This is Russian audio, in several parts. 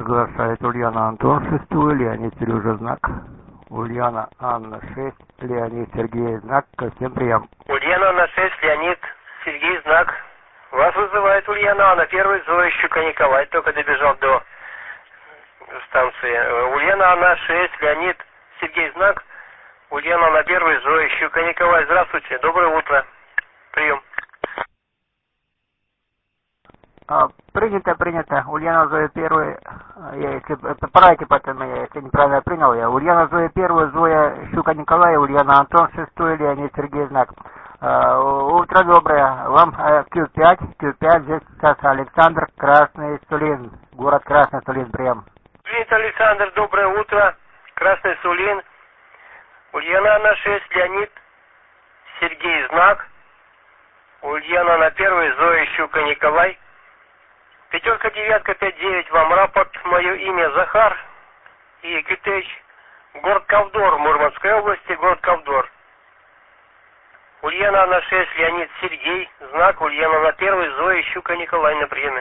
Приглашает Ульяна Антон 6, Леонид Сережа знак. Ульяна Анна 6, Леонид Сергей знак. Ко всем прием. Ульяна Анна 6, Леонид Сергей знак. Вас вызывает Ульяна Анна 1, Зоя Щука Николай, только добежал до станции. Ульяна Анна 6, Леонид Сергей знак. Ульяна Анна 1, Зоя Щука Николай. Здравствуйте, доброе утро. Прием. Принято. Ульяна Зоя 1, поправьте потом меня, если неправильно принял я. Ульяна Зоя 1, Зоя Щука Николай, Ульяна Антон 6, Леонид Сергей знак. Утро доброе. Вам Q5, здесь сейчас Александр, Красный Сулин, город Красный Сулин, прием. Принято, Александр, доброе утро. Красный Сулин. Ульяна Анна 6, Леонид Сергей знак. Ульяна Анна 1, Зоя Щука Николай. 5, 9, 5, 9, вам рапорт. Мое имя Захар и Китеч. Город Ковдор, Мурманской области, город Ковдор. Ульяна Анна 6, Леонид Сергей, знак. Ульяна Анна 1, Зоя Щука Николай на приеме.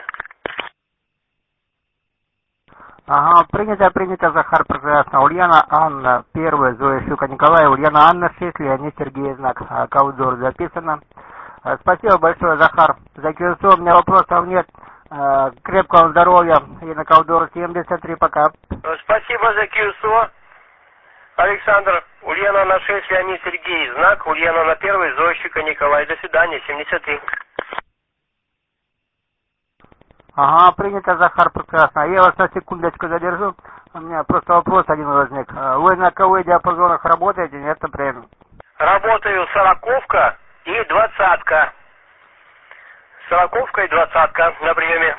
Ага, принято, Захар, прекрасно. Ульяна Анна 1, Зоя Щука Николай, Ульяна Анна 6, Леонид Сергей знак. Ковдор записано. Спасибо большое, Захар, за QSO. У меня вопросов нет. Крепкого здоровья и на Ковдор 73, пока. Спасибо за QSO. Александр, Ульяна Анна 6, Леонид Сергей знак. Ульяна Анна 1, Зоя Щука Николай. До свидания, 73. Ага, принято, Захар, прекрасно. Я вас на секундочку задержу. У меня просто вопрос один возник. Вы на КВ диапазонах работаете, нет, например? Работаю 40-ка и 20-ка. 40-ка и 20-ка на приеме.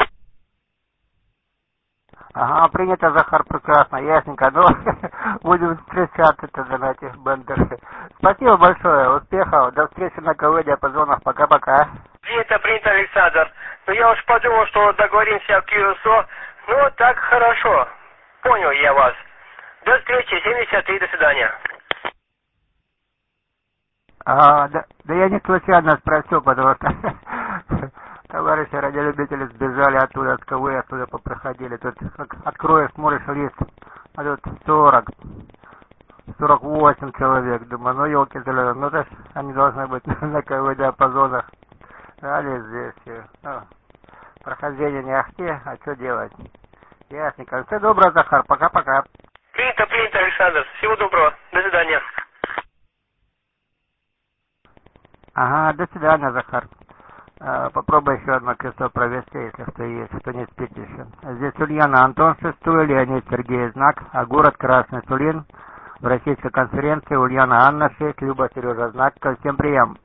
Ага, принято, Захар, прекрасно, ясненько. Ну, будем встречаться тогда на этих бендерах. Спасибо большое, успехов, до встречи на КВ диапазонах, пока-пока. Принято, Александр. Ну, я уж подумал, что договоримся о QSO. Ну, так хорошо. Понял я вас. До встречи, 73, до свидания. Да я не случайно спросил, потому что товарищи радиолюбители сбежали оттуда, от КВ, оттуда попроходили. Тут откроешь, смотришь лист, а тут 48 человек. Думаю, ну елки зеленые, ну то они должны быть на КВ диапазонах. Они здесь. Прохождение не ахти, а что делать? Ясненько. Все доброе, Захар, пока-пока. Принято, Александр. Всего доброго. До свидания. Ага, до свидания, Захар. Попробуй еще одно кресло провести, если что есть, кто не спит еще. Здесь Ульяна Антон 6, Леонид Сергей знак, а город Красный Сулин. В российской конференции Ульяна Анна 6, Люба Сережа знак. Ко всем прием.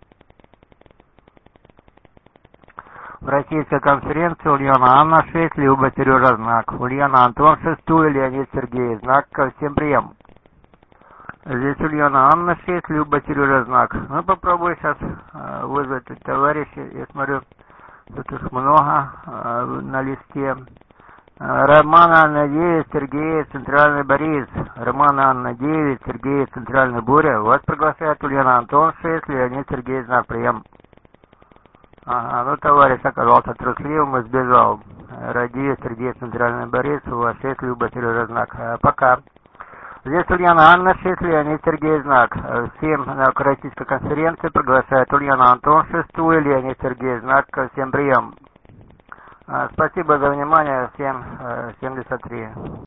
В российской конференции Ульяна Анна 6, Люба Сережа знак. Ульяна Антон 6, Леонид Сергей знак. Ко всем прием. Здесь Ульяна Анна 6, Люба Сережа знак. Ну попробую сейчас вызвать товарищей. Я смотрю, тут их много на листе. Романа Анна 9, Сергей, Центральный Борис. Романа Анна 9, Сергей, Центральный Боря. Вас приглашает Ульяна Антон 6, Леонид Сергей знак. Прием. Ага, ну товарищ оказался трусливым и сбежал. Ради Сергей, Центральный Борис, у вас 6, Люба Сережа знак. Пока. Здесь Ульяна Анна 6, Леонид Сергей знак. Всем на российской конференции приглашает Ульяна Антон 6, Леонид Сергей знак. Всем прием. Спасибо за внимание. Всем 73.